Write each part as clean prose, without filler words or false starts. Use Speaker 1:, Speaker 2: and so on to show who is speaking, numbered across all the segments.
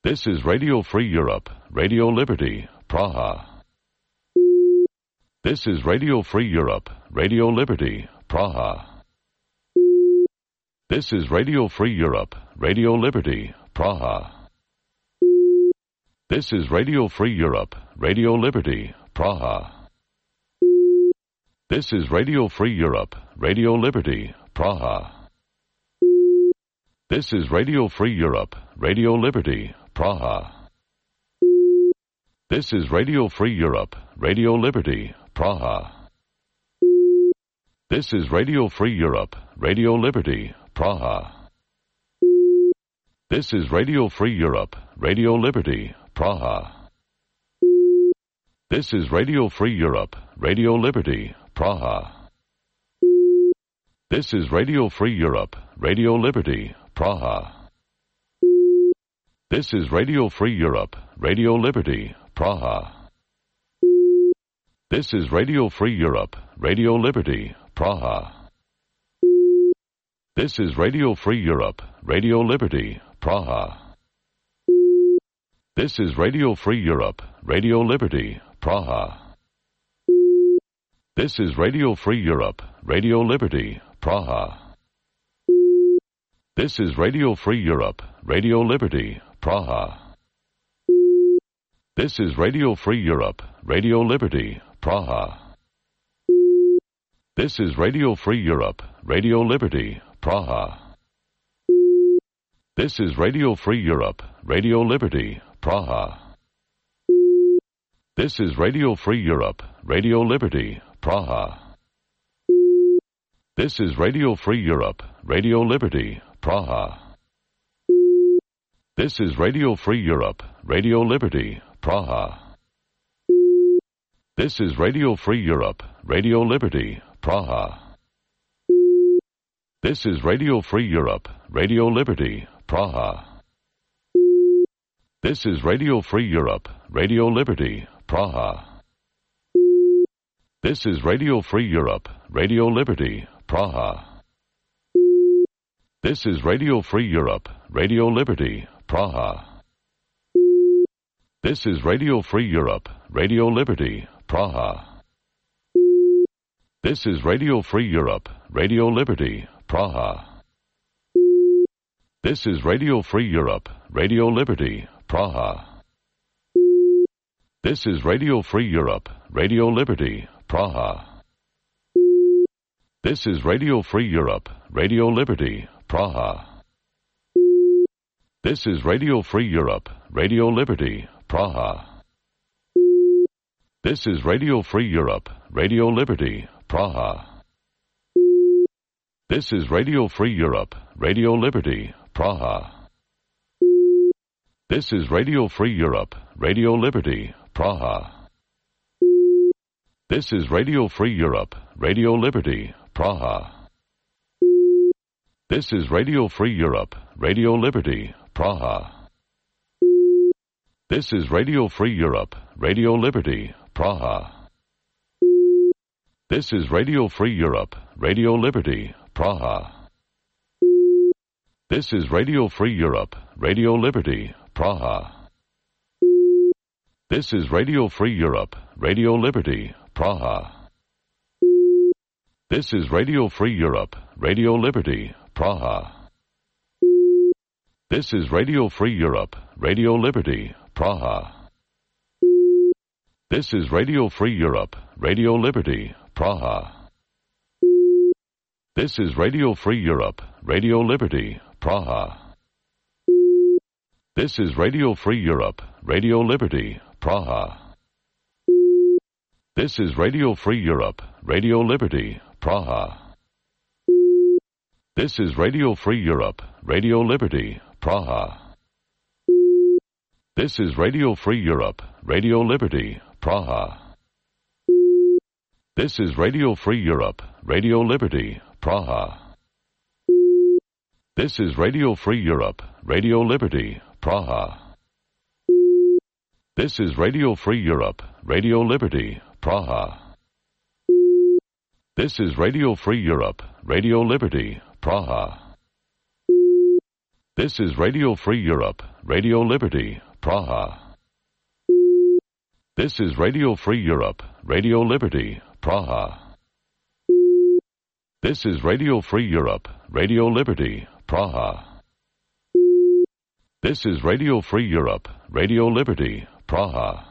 Speaker 1: This is Radio Free Europe, Radio Liberty, Praha. This is Radio Free Europe, Radio Liberty, Praha. This is Radio Free Europe, Radio Liberty, Praha. This is Radio Free Europe, Radio Liberty, Praha. This is Radio Free Europe, Radio Liberty, Praha. This is Radio Free Europe, Radio Liberty, Praha. This is Radio Free Europe, Radio Liberty, Praha. This is Radio Free Europe, Radio Liberty, Praha. This is Radio Free Europe, Radio Liberty, Praha. This is Radio Free Europe, Radio Liberty, Praha. This is Radio Free Europe, Radio Liberty, Praha. This is Radio Free Europe, Radio Liberty, Praha. This is Radio Free Europe, Radio Liberty, Praha. This is Radio Free Europe, Radio Liberty, Praha. This is Radio Free Europe, Radio Liberty, Praha. This is Radio Free Europe, Radio Liberty, Praha. This is Radio Free Europe, Radio Liberty, Praha. This is Radio Free Europe, Radio Liberty, Praha. This is Radio Free Europe, Radio Liberty, Praha. This is Radio Free Europe, Radio Liberty, Praha. This is Radio Free Europe, Radio Liberty, Praha. This is Radio Free Europe, Radio Liberty, Praha. This is Radio Free Europe, Radio Liberty, Praha. This is Radio Free Europe, Radio Liberty, Praha. This is Radio Free Europe, Radio Liberty, Praha. This is Radio Free Europe, Radio Liberty, Praha. This is Radio Free Europe, Radio Liberty, Praha. This is Radio Free Europe, Radio Liberty, Praha. This is Radio Free Europe, Radio Liberty, Praha. This is Radio Free Europe, Radio Liberty, Praha. This is Radio Free Europe, Radio Liberty, Praha. This is Radio Free Europe, Radio Liberty, Praha. This is Radio Free Europe, Radio Liberty, Praha. This is Radio Free Europe, Radio Liberty, Praha. This is Radio Free Europe, Radio Liberty, Praha. This is Radio Free Europe, Radio Liberty, Praha. This is Radio Free Europe, Radio Liberty, Praha. This is Radio Free Europe, Radio Liberty, Praha. This is Radio Free Europe, Radio Liberty, Praha. This is Radio Free Europe, Radio Liberty, Praha. This is Radio Free Europe, Radio Liberty, Praha. This is Radio Free Europe, Radio Liberty, Praha. This is Radio Free Europe, Radio Liberty, Praha. This is Radio Free Europe, Radio Liberty, Praha. This is Radio Free Europe, Radio Liberty, Praha. This is Radio Free Europe, Radio Liberty, Praha. This is Radio Free Europe, Radio Liberty, Praha. This is Radio Free Europe, Radio Liberty, Praha. This is Radio Free Europe, Radio Liberty, Praha. This is Radio Free Europe, Radio Liberty, Praha. This is Radio Free Europe, Radio Liberty, Praha. This is Radio Free Europe, Radio Liberty, Praha. This is Radio Free Europe, Radio Liberty, Praha. This is Radio Free Europe, Radio Liberty, Praha. This is Radio Free Europe, Radio Liberty, Praha. This is Radio Free Europe, Radio Liberty, Praha. This is Radio Free Europe, Radio Liberty, Praha. This is Radio Free Europe, Radio Liberty, Praha. This is Radio Free Europe, Radio Liberty, Praha.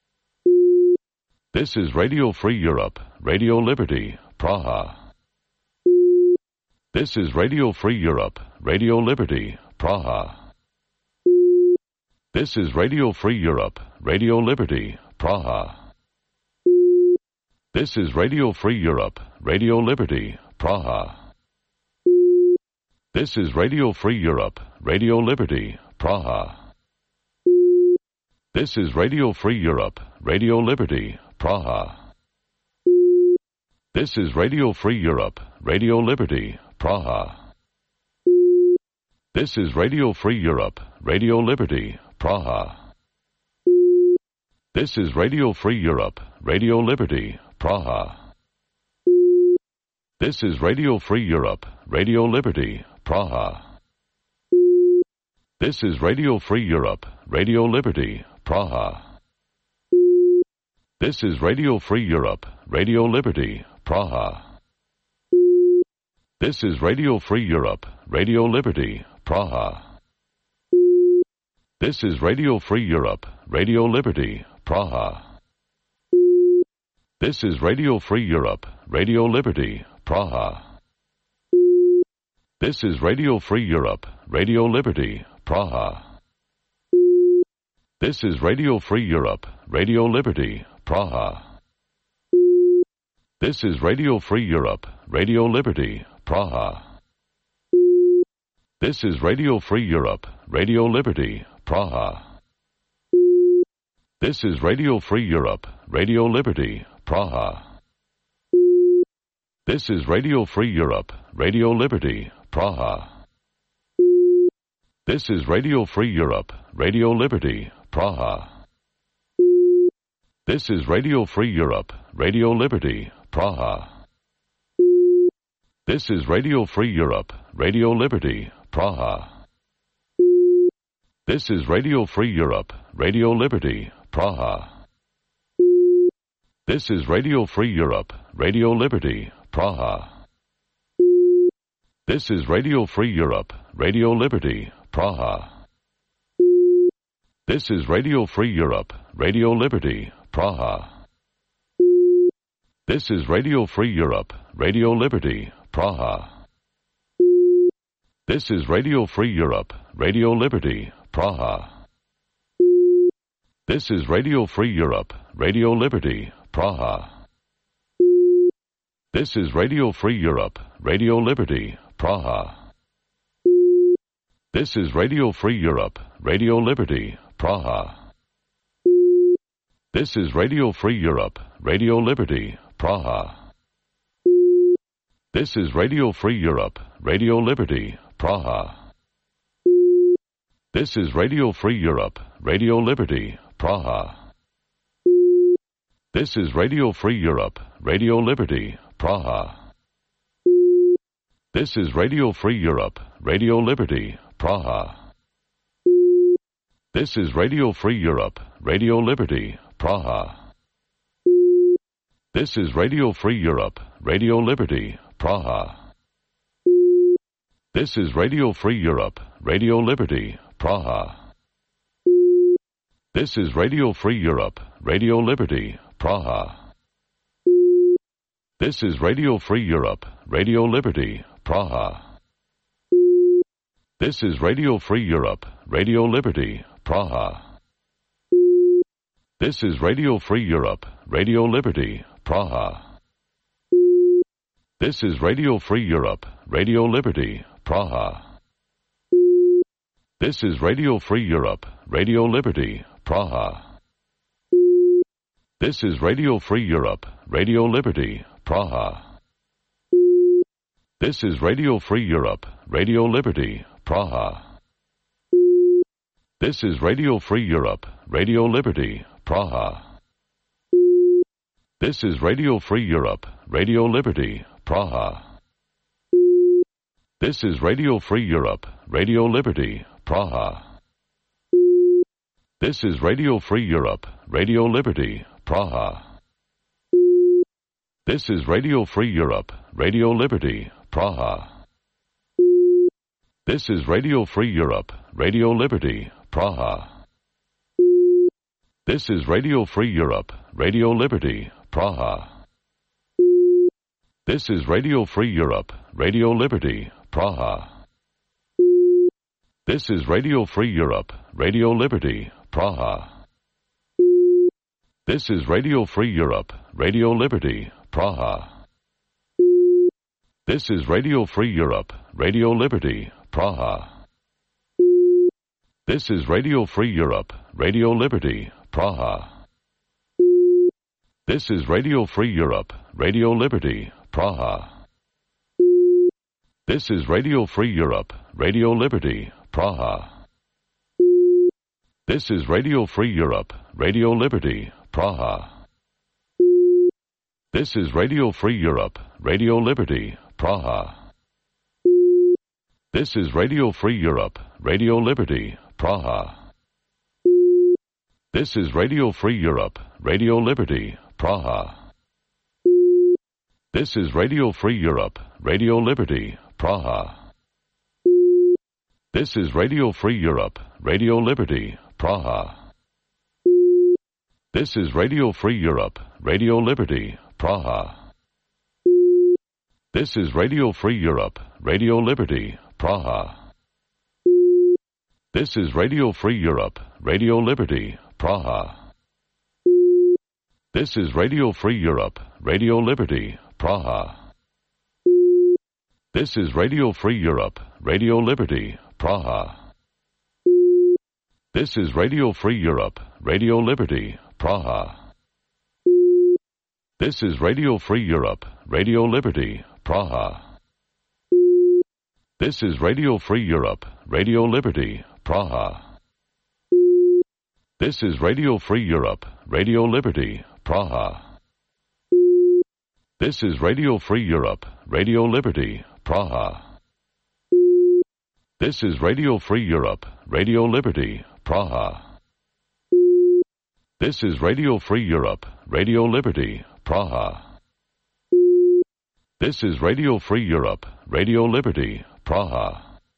Speaker 1: This is Radio Free Europe, Radio Liberty, Praha. This is Radio Free Europe, Radio Liberty, Praha. This is Radio Free Europe, Radio Liberty, Praha. This is Radio Free Europe, Radio Liberty, Praha. This is Radio Free Europe, Radio Liberty, Praha. This is Radio Free Europe, Radio Liberty, Praha. This is Radio Free Europe, Radio Liberty, Praha. This is Radio Free Europe, Radio Liberty, Praha. This is Radio Free Europe, Radio Liberty, Praha. This is Radio Free Europe, Radio Liberty, Praha. This is Radio Free Europe, Radio Liberty, Praha. This is Radio Free Europe, Radio Liberty, Praha. This is Radio Free Europe, Radio Liberty, Praha. This is Radio Free Europe, Radio Liberty, Praha. This is Radio Free Europe, Radio Liberty, Praha. This is Radio Free Europe, Radio Liberty, Praha. This is Radio Free Europe, Radio Liberty, Praha. This is Radio Free Europe, Radio Liberty, Praha. This is Radio Free Europe, Radio Liberty, Praha. This is Radio Free Europe, Radio Liberty, Praha. This is Radio Free Europe, Radio Liberty, Praha. This is Radio Free Europe, Radio Liberty, Praha. This is Radio Free Europe, Radio Liberty, Praha. This is Radio Free Europe, Radio Liberty, Praha. This is Radio Free Europe, Radio Liberty, Praha. This is Radio Free Europe, Radio Liberty, Praha. This is Radio Free Europe, Radio Liberty, Praha. This is Radio Free Europe, Radio Liberty, Praha. This is Radio Free Europe, Radio Liberty, Praha. This is Radio Free Europe, Radio Liberty, Praha. This is Radio Free Europe, Radio Liberty, Praha. This is Radio Free Europe, Radio Liberty, Praha. This is Radio Free Europe, Radio Liberty, Praha. This is Radio Free Europe, Radio Liberty, Praha. This is Radio Free Europe, Radio Liberty, Praha. This is Radio Free Europe, Radio Liberty, Praha. This is Radio Free Europe, Radio Liberty, Praha. This is Radio Free Europe, Radio Liberty, Praha. This is Radio Free Europe, Radio Liberty, Praha. This is Radio Free Europe, Radio Liberty, Praha. This is Radio Free Europe, Radio Liberty, Praha. This is Radio Free Europe, Radio Liberty, Praha. This is Radio Free Europe, Radio Liberty, Praha. This is Radio Free Europe, Radio Liberty, Praha. This is Radio Free Europe, Radio Liberty, Praha. This is Radio Free Europe, Radio Liberty, Praha. This is Radio Free Europe, Radio Liberty, Praha. This is Radio Free Europe, Radio Liberty, Praha. This is Radio Free Europe, Radio Liberty, Praha. This is Radio Free Europe, Radio Liberty, Praha. This is Radio Free Europe, Radio Liberty, Praha. This is Radio Free Europe, Radio Liberty, Praha. This is Radio Free Europe, Radio Liberty, Praha. This is Radio Free Europe, Radio Liberty, Praha. This is Radio Free Europe, Radio Liberty, Praha. This is Radio Free Europe, Radio Liberty, Praha. This is Radio Free Europe, Radio Liberty, Praha. This is Radio Free Europe, Radio Liberty, Praha. This is Radio Free Europe, Radio Liberty, Praha. This is Radio Free Europe, Radio Liberty, Praha. This is Radio Free Europe, Radio Liberty, Praha. This is Radio Free Europe, Radio Liberty, Praha. This is Radio Free Europe, Radio Liberty, Praha. This is Radio Free Europe, Radio Liberty, Praha. This is Radio Free Europe, Radio Liberty, Praha. This is Radio Free Europe, Radio Liberty, Praha. This is Radio Free Europe, Radio Liberty, Praha. This is Radio Free Europe, Radio Liberty, Praha. This is Radio Free Europe, Radio Liberty, Praha. This is Radio Free Europe, Radio Liberty, Praha. This is Radio Free Europe, Radio Liberty, Praha. This is Radio Free Europe, Radio Liberty, Praha. This is Radio Free Europe, Radio Liberty, Praha. This is Radio Free Europe, Radio Liberty, Praha. This is Radio Free Europe, Radio Liberty, Praha. This is Radio Free Europe, Radio Liberty, Praha. This is Radio Free Europe, Radio Liberty, Praha. This is Radio Free Europe, Radio Liberty, Praha. This is Radio Free Europe, Radio Liberty, Praha. This is Radio Free Europe, Radio Liberty, Praha. This is Radio Free Europe, Radio Liberty, Praha. This is Radio Free Europe, Radio Liberty, Praha.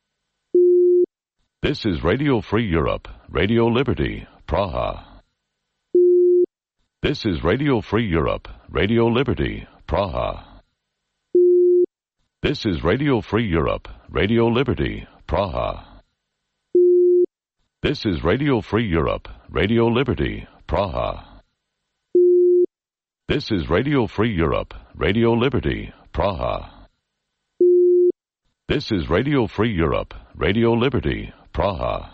Speaker 1: This is Radio Free Europe, Radio Liberty, Praha. This is Radio Free Europe, Radio Liberty, Praha. This is Radio Free Europe, Radio Liberty, Praha. This is Radio Free Europe, Radio Liberty, Praha. This is Radio Free Europe, Radio Liberty, Praha. This is Radio Free Europe, Radio Liberty, Praha.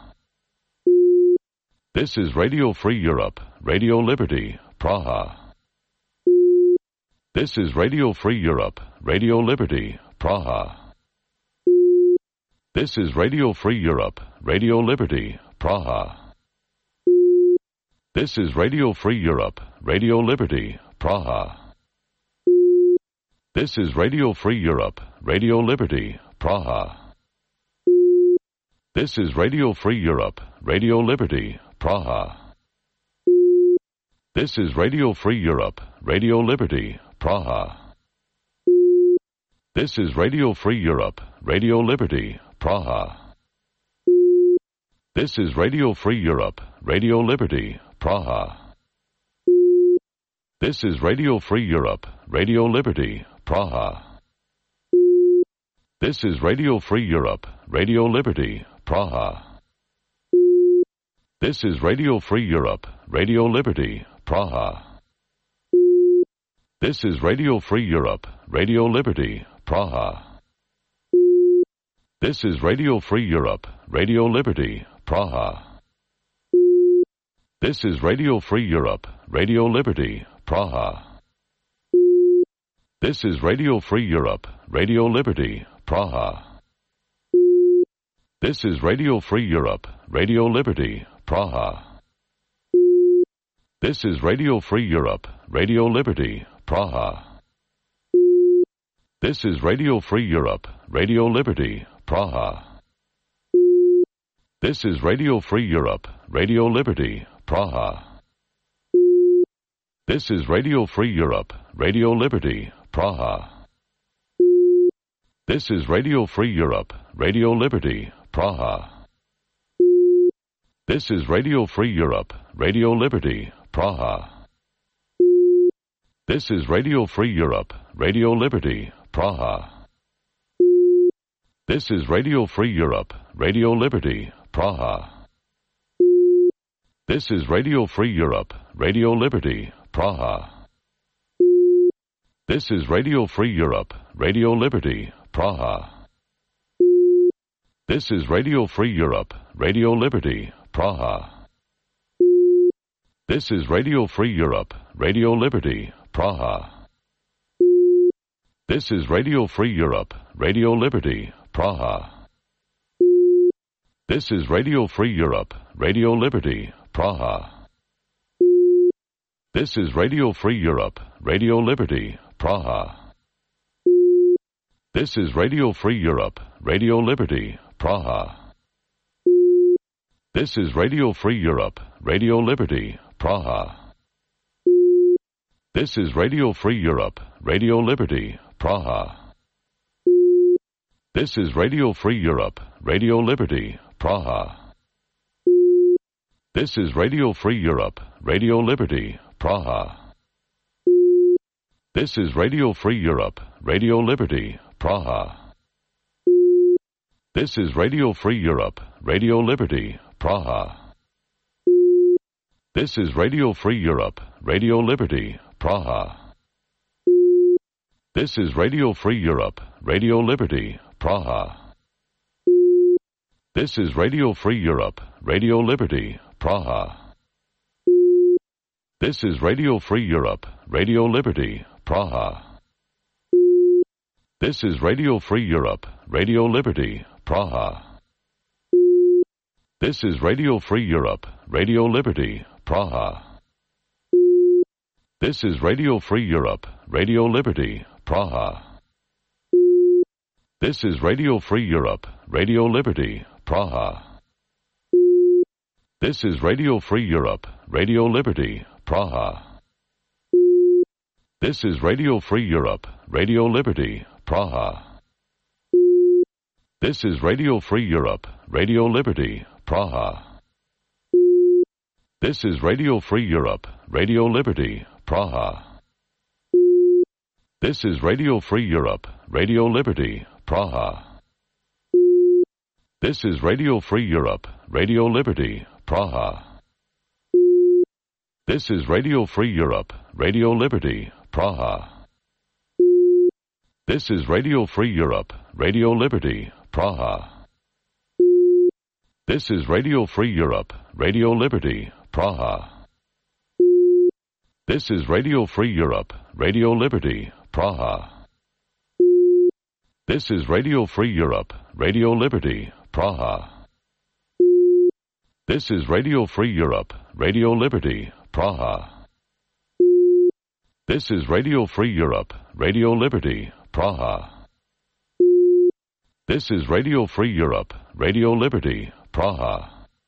Speaker 1: This is Radio Free Europe, Radio Liberty, Praha. This is Radio Free Europe, Radio Liberty, Praha. This is Radio Free Europe, Radio Liberty, Praha. This is Radio Free Europe, Radio Liberty, Praha. This is Radio Free Europe, Radio Liberty, Praha. This is Radio Free Europe, Radio Liberty, Praha. This is Radio Free Europe, Radio Liberty, Praha. This is Radio Free Europe, Radio Liberty, Praha. This is Radio Free Europe, Radio Liberty, Praha. This is Radio Free Europe, Radio Liberty, Praha. This is Radio Free Europe, Radio Liberty, Praha. This is Radio Free Europe, Radio Liberty, Praha. This is Radio Free Europe, Radio Liberty, Praha. This is Radio Free Europe, Radio Liberty, Praha. This is Radio Free Europe, Radio Liberty, Praha. This is Radio Free Europe, Radio Liberty, Praha. This is Radio Free Europe, Radio Liberty, Praha. This is Radio Free Europe, Radio Liberty, Praha. This is Radio Free Europe, Radio Liberty, Praha. This is Radio Free Europe, Radio Liberty, Praha. This is Radio Free Europe, Radio Liberty, Praha. This is Radio Free Europe, Radio Liberty, Praha. This is Radio Free Europe, Radio Liberty, Praha. This is Radio Free Europe, Radio Liberty, Praha. This is Radio Free Europe, Radio Liberty, Praha. This is Radio Free Europe, Radio Liberty, Praha. This is Radio Free Europe, Radio Liberty, Praha. This is Radio Free Europe, Radio Liberty, Praha. This is Radio Free Europe, Radio Liberty, Praha. This is Radio Free Europe, Radio Liberty, Praha. This is Radio Free Europe, Radio Liberty, Praha. This is Radio Free Europe, Radio Liberty, Praha. This is Radio Free Europe, Radio Liberty, Praha. This is Radio Free Europe, Radio Liberty, Praha. This is Radio Free Europe, Radio Liberty, Praha. This is Radio Free Europe, Radio Liberty, Praha. This is Radio Free Europe, Radio Liberty, Praha. This is Radio Free Europe, Radio Liberty, Praha. This is Radio Free Europe, Radio Liberty, Praha. This is Radio Free Europe, Radio Liberty, Praha. This is Radio Free Europe, Radio Liberty, Praha. This is Radio Free Europe, Radio Liberty, Praha. This is Radio Free Europe, Radio Liberty, Praha. This is Radio Free Europe, Radio Liberty, Praha. This is Radio Free Europe, Radio Liberty, Praha. This is Radio Free Europe, Radio Liberty, Praha. This is Radio Free Europe, Radio Liberty, Praha. This is Radio Free Europe, Radio Liberty, Praha. This is Radio Free Europe, Radio Liberty, Praha. This is Radio Free Europe, Radio Liberty, Praha. This is Radio Free Europe, Radio Liberty, Praha. This is Radio Free Europe, Radio Liberty, Praha. This is Radio Free Europe, Radio Liberty, Praha. This is Radio Free Europe, Radio Liberty, Praha. This is Radio Free Europe, Radio Liberty, Praha. This is Radio Free Europe, Radio Liberty, Praha. This is Radio Free Europe, Radio Liberty, Praha. This is Radio Free Europe, Radio Liberty, Praha. This is Radio Free Europe, Radio Liberty, Praha. This is Radio Free Europe, Radio Liberty, Praha. This is Radio Free Europe, Radio Liberty, Praha.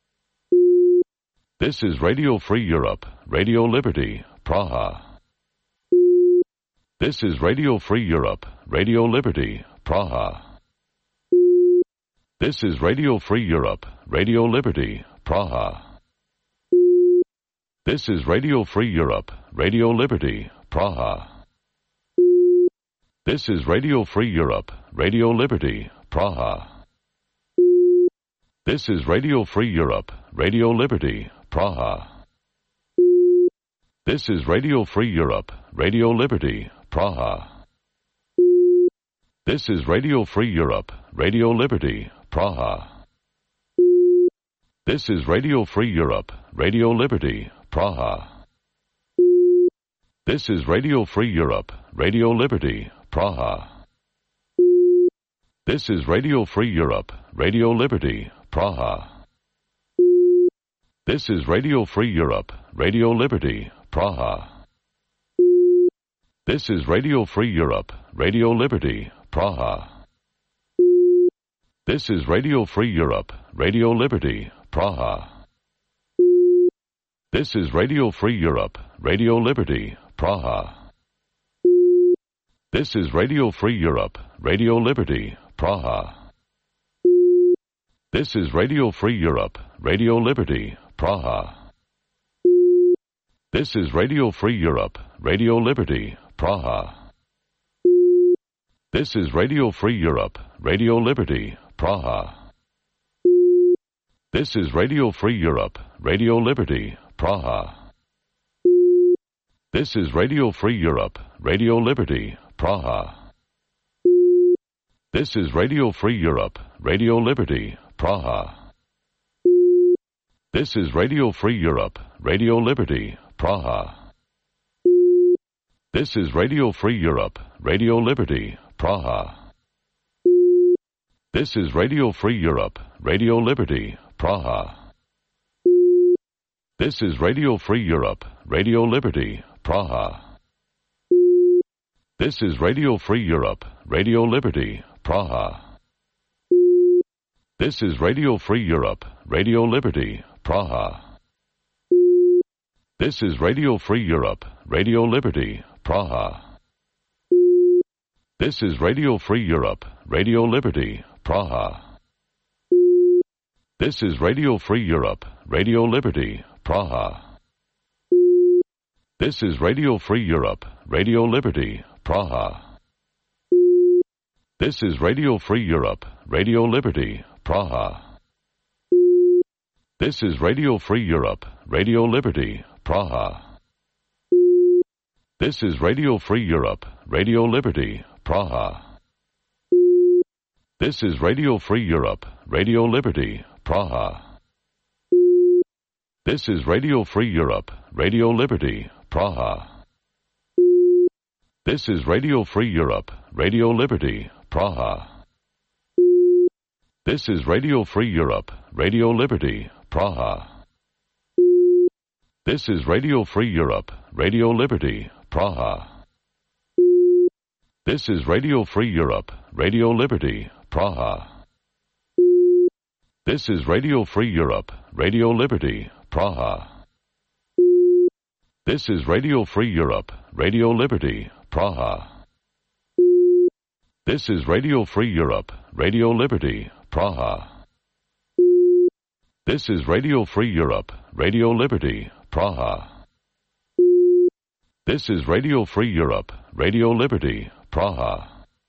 Speaker 1: This is Radio Free Europe, Radio Liberty, Praha. This is Radio Free Europe, Radio Liberty, Praha. This is Radio Free Europe, Radio Liberty, Praha. This is Radio Free Europe, Radio Liberty, Praha. This is Radio Free Europe, Radio Liberty, Praha. This is Radio Free Europe, Radio Liberty, Praha. This is Radio Free Europe, Radio Liberty, Praha. This is Radio Free Europe, Radio Liberty, Praha. This is Radio Free Europe, Radio Liberty, Praha. This is Radio Free Europe, Radio Liberty, Praha. This is Radio Free Europe, Radio Liberty, Praha. This is Radio Free Europe, Radio Liberty, Praha. This is Radio Free Europe, Radio Liberty, Praha. This is Radio Free Europe, Radio Liberty, Praha. This is Radio Free Europe, Radio Liberty, Praha. This is Radio Free Europe, Radio Liberty, Praha. This is Radio Free Europe, Radio Liberty, Praha. This is Radio Free Europe, Radio Liberty, Praha. This is Radio Free Europe, Radio Liberty, Praha. This is Radio Free Europe, Radio Liberty, Praha. This is Radio Free Europe, Radio Liberty, Praha. This is Radio Free Europe, Radio Liberty, Praha. This is Radio Free Europe, Radio Liberty, Praha. This is Radio Free Europe, Radio Liberty, Praha. This is Radio Free Europe, Radio Liberty, Praha. This is Radio Free Europe, Radio Liberty, Praha. This is Radio Free Europe, Radio Liberty, Praha. This is Radio Free Europe, Radio Liberty, Praha. This is Radio Free Europe, Radio Liberty, Praha. This is Radio Free Europe, Radio Liberty, Praha. This is Radio Free Europe, Radio Liberty, Praha. This is Radio Free Europe, Radio Liberty, Praha. This is Radio Free Europe, Radio Liberty, Praha. This is Radio Free Europe, Radio Liberty, Praha. This is Radio Free Europe, Radio Liberty, Praha. This is Radio Free Europe, Radio Liberty, Praha. This is Radio Free Europe, Radio Liberty, Praha. This is Radio Free Europe, Radio Liberty, Praha. This is Radio Free Europe, Radio Liberty, Praha. This is Radio Free Europe, Radio Liberty, Praha. This is Radio Free Europe, Radio Liberty, Praha. This is Radio Free Europe, Radio Liberty, Praha. This is Radio Free Europe, Radio Liberty, Praha. This is Radio Free Europe, Radio Liberty, Praha. This is Radio Free Europe, Radio Liberty, Praha. This is Radio Free Europe, Radio Liberty, Praha.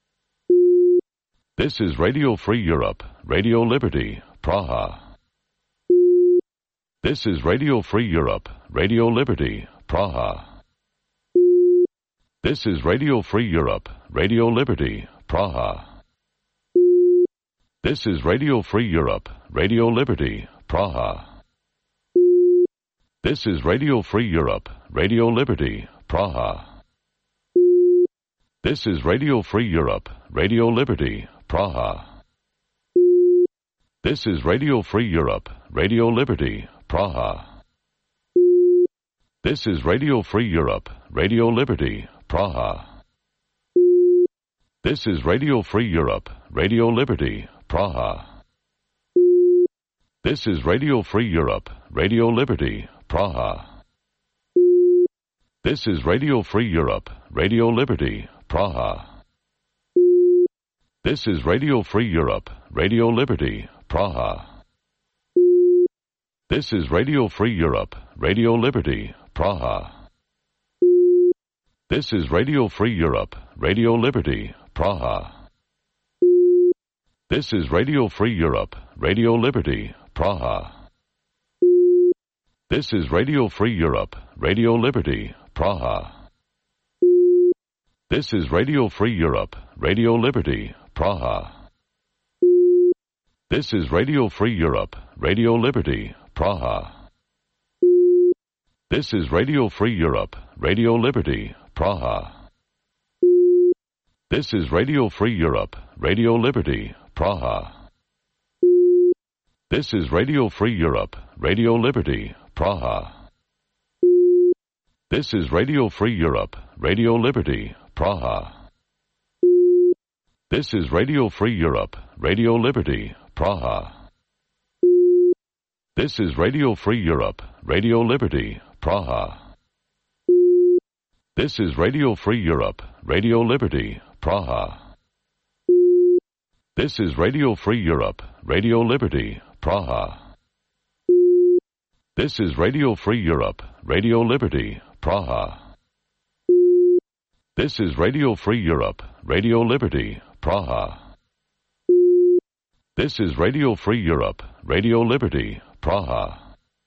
Speaker 1: This is Radio Free Europe, Radio Liberty, Praha. This is Radio Free Europe, Radio Liberty, Praha. This is Radio Free Europe, Radio Liberty, Praha. This is Radio Free Europe, Radio Liberty, Praha. This is Radio Free Europe, Radio Liberty, Praha. This is Radio Free Europe, Radio Liberty, Praha. This is Radio Free Europe, Radio Liberty, Praha. This is Radio Free Europe, Radio Liberty, Praha. This is Radio Free Europe, Radio Liberty, Praha. This is Radio Free Europe, Radio Liberty, Praha. This is Radio Free Europe, Radio Liberty, Praha. This is Radio Free Europe, Radio Liberty, Praha. This is Radio Free Europe, Radio Liberty, Praha. This is Radio Free Europe, Radio Liberty, Praha. This is Radio Free Europe, Radio Liberty, Praha. This is Radio Free Europe, Radio Liberty, Praha. This is Radio Free Europe, Radio Liberty, Praha. This is Radio Free Europe, Radio Liberty, Praha. This is Radio Free Europe, Radio Liberty, Praha. This is Radio Free Europe, Radio Liberty, Praha. This is Radio Free Europe, Radio Liberty, Praha. This is Radio Free Europe, Radio Liberty, Praha. This is Radio Free Europe, Radio Liberty, Praha. This is Radio Free Europe, Radio Liberty, Praha. This is Radio Free Europe, Radio Liberty, Praha. This is Radio Free Europe, Radio Liberty, Praha. This is Radio Free Europe, Radio Liberty, Praha. This is Radio Free Europe, Radio Liberty, Praha. This is Radio Free Europe, Radio Liberty, Praha.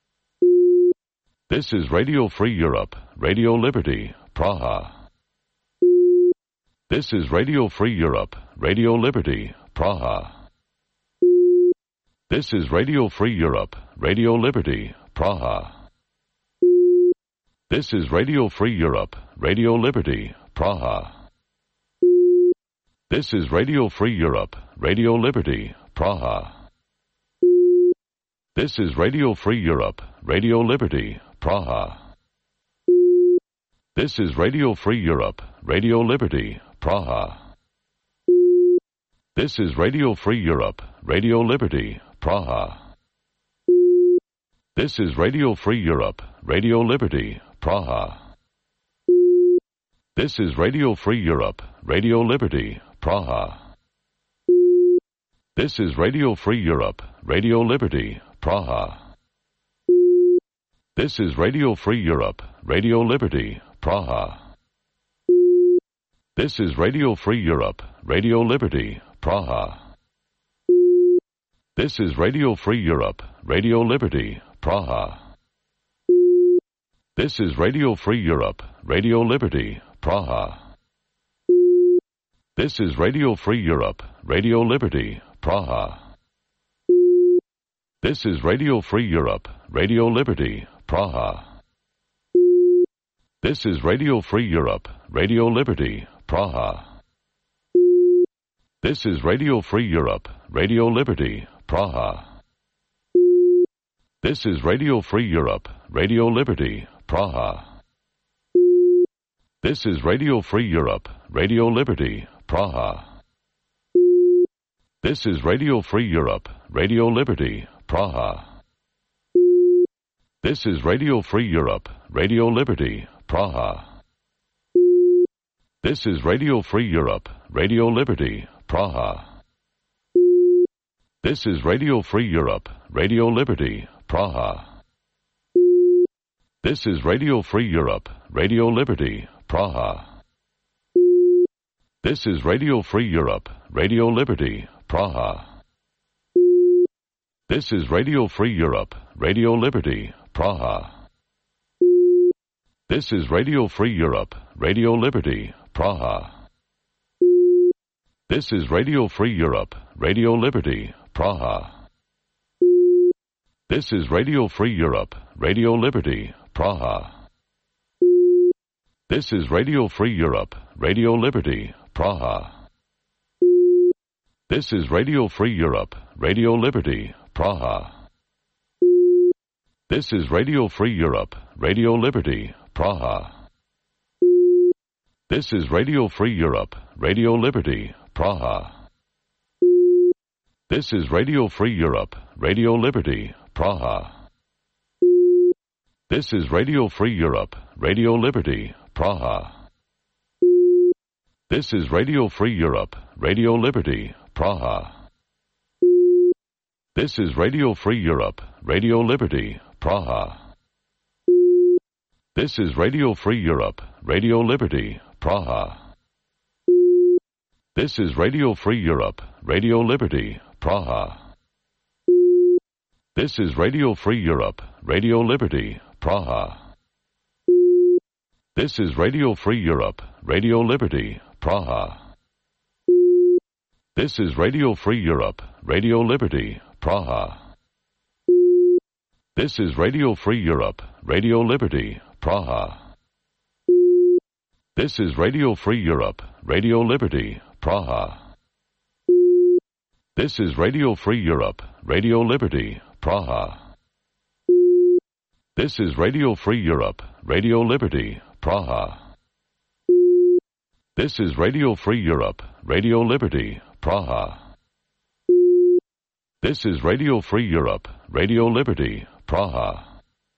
Speaker 1: This is Radio Free Europe, Radio Liberty, Praha. This is Radio Free Europe, Radio Liberty, Praha. This is Radio Free Europe, Radio Liberty, Praha. This is Radio Free Europe, Radio Liberty, Praha. This is Radio Free Europe, Radio Liberty, Praha. This is Radio Free Europe, Radio Liberty, Praha. This is Radio Free Europe, Radio Liberty, Praha. This is Radio Free Europe, Radio Liberty, Praha. This is Radio Free Europe, Radio Liberty, Praha. This is Radio Free Europe, Radio Liberty, Praha. This is Radio Free Europe, Radio Liberty, Praha. This is Radio Free Europe, Radio Liberty, Praha. This is Radio Free Europe, Radio Liberty, Praha. This is Radio Free Europe, Radio Liberty, Praha. This is Radio Free Europe, Radio Liberty, Praha. This is Radio Free Europe, Radio Liberty, Praha. This is Radio Free Europe, Radio Liberty, Praha. This is Radio Free Europe, Radio Liberty, Praha. This is Radio Free Europe, Radio Liberty, Praha. This is Radio Free Europe, Radio Liberty, Praha. This is Radio Free Europe, Radio Liberty, Praha. This is Radio Free Europe, Radio Liberty, Praha. This is Radio Free Europe, Radio Liberty, Praha. This is Radio Free Europe, Radio Liberty, Praha. This is Radio Free Europe, Radio Liberty, Praha. This is Radio Free Europe, Radio Liberty, Praha. This is Radio Free Europe, Radio Liberty, Praha. This is Radio Free Europe, Radio Liberty, Praha. This is Radio Free Europe, Radio Liberty, Praha. This is Radio Free Europe, Radio Liberty, Praha. This is Radio Free Europe, Radio Liberty, Praha. This is Radio Free Europe, Radio Liberty, Praha. This is Radio Free Europe, Radio Liberty, Praha. This is Radio Free Europe, Radio Liberty, Praha. This is Radio Free Europe, Radio Liberty, Praha. This is Radio Free Europe, Radio Liberty, Praha. This is Radio Free Europe, Radio Liberty, Praha. This is Radio Free Europe, Radio Liberty, Praha. This is Radio Free Europe, Radio Liberty, Praha. This is Radio Free Europe, Radio Liberty, Praha. This is Radio Free Europe, Radio Liberty, Praha. This is Radio Free Europe, Radio Liberty, Praha. This is Radio Free Europe, Radio Liberty, Praha. This is Radio Free Europe, Radio Liberty, Praha. This is Radio Free Europe, Radio Liberty, Praha. This is Radio Free Europe, Radio Liberty, Praha. This is Radio Free Europe, Radio Liberty, Praha. This is Radio Free Europe, Radio Liberty, Praha. This is Radio Free Europe, Radio Liberty, Praha. This is Radio Free Europe, Radio Liberty, Praha.